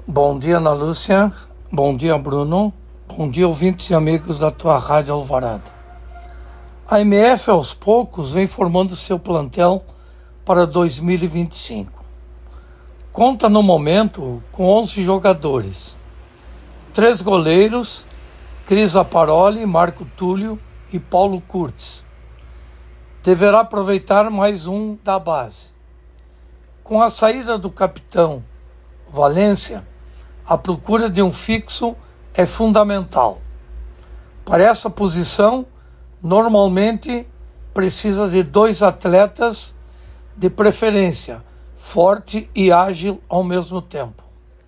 Bom dia, Ana Lúcia. Bom dia, Bruno. Bom dia, ouvintes e amigos da tua Rádio Alvorada. A MF, aos poucos, vem formando seu plantel para 2025. Conta, no momento, com 11 jogadores. 3 goleiros, Cris Aparoli, Marco Túlio e Paulo Curtis. Deverá aproveitar mais um da base. Com a saída do capitão Valência, a procura de um fixo é fundamental. Para essa posição, normalmente precisa de 2 atletas, de preferência forte e ágil ao mesmo tempo.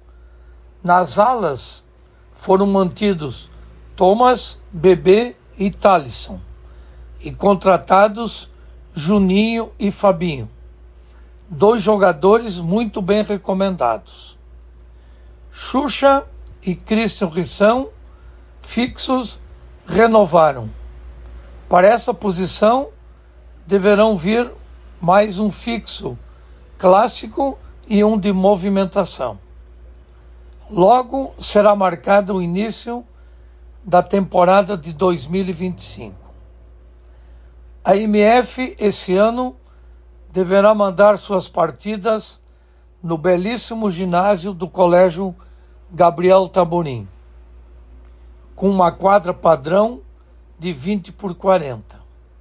Nas alas foram mantidos Thomas, Bebê e Thalisson, e contratados Juninho e Fabinho, 2 jogadores muito bem recomendados. Xuxa e Christian Rissão, fixos, renovaram. Para essa posição, deverão vir mais um fixo clássico e um de movimentação. Logo será marcado o início da temporada de 2025. A MF, esse ano, deverá mandar suas partidas no belíssimo ginásio do Colégio Gabriel Tamborim, com uma quadra padrão de 20 por 40.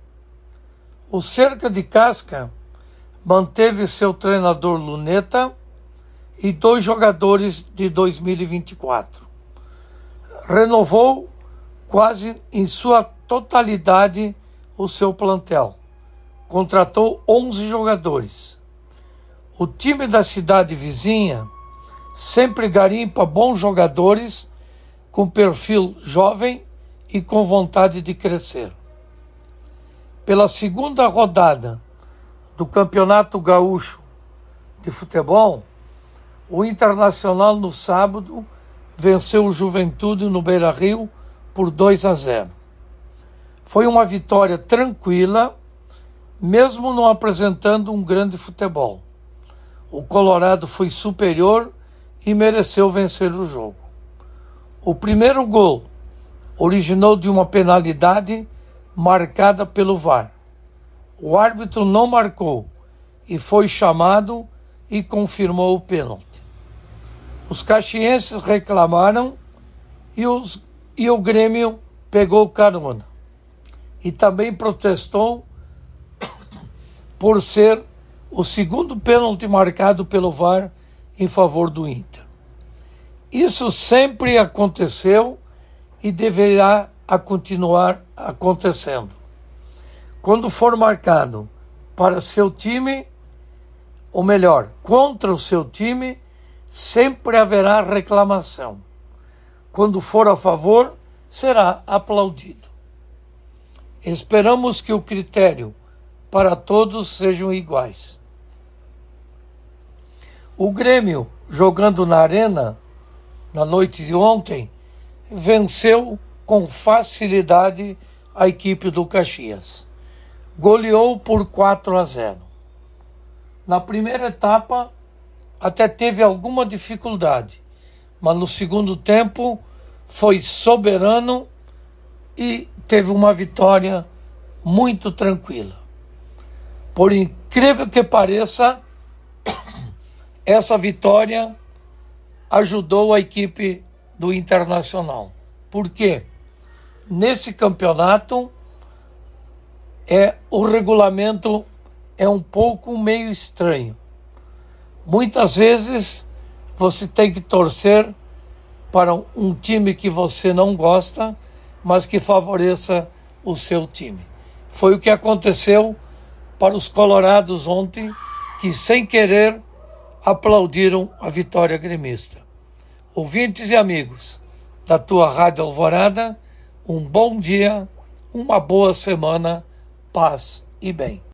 O Cerca de Casca manteve seu treinador Luneta e 2 jogadores de 2024. Renovou quase em sua totalidade o seu plantel. Contratou 11 jogadores. O time da cidade vizinha sempre garimpa bons jogadores com perfil jovem e com vontade de crescer. Pela segunda rodada do Campeonato Gaúcho de Futebol, o Internacional no sábado venceu o Juventude no Beira-Rio por 2-0. Foi uma vitória tranquila, mesmo não apresentando um grande futebol. O Colorado foi superior e mereceu vencer o jogo. O primeiro gol originou de uma penalidade marcada pelo VAR. O árbitro não marcou e foi chamado e confirmou o pênalti. Os caxienses reclamaram e o Grêmio pegou carona. E também protestou por ser o segundo pênalti marcado pelo VAR em favor do Inter. Isso sempre aconteceu e deverá continuar acontecendo. Quando for marcado para seu time, ou melhor, contra o seu time, sempre haverá reclamação. Quando for a favor, será aplaudido. Esperamos que o critério para todos sejam iguais. O Grêmio, jogando na Arena, na noite de ontem, venceu com facilidade a equipe do Caxias. Goleou por 4-0. Na primeira etapa, até teve alguma dificuldade, mas no segundo tempo foi soberano e teve uma vitória muito tranquila. Por incrível que pareça, essa vitória ajudou a equipe do Internacional. Por quê? Nesse campeonato, o regulamento é um pouco meio estranho. Muitas vezes você tem que torcer para um time que você não gosta, mas que favoreça o seu time. Foi o que aconteceu para os colorados ontem, que sem querer aplaudiram a vitória gremista. Ouvintes e amigos da tua Rádio Alvorada, um bom dia, uma boa semana, paz e bem.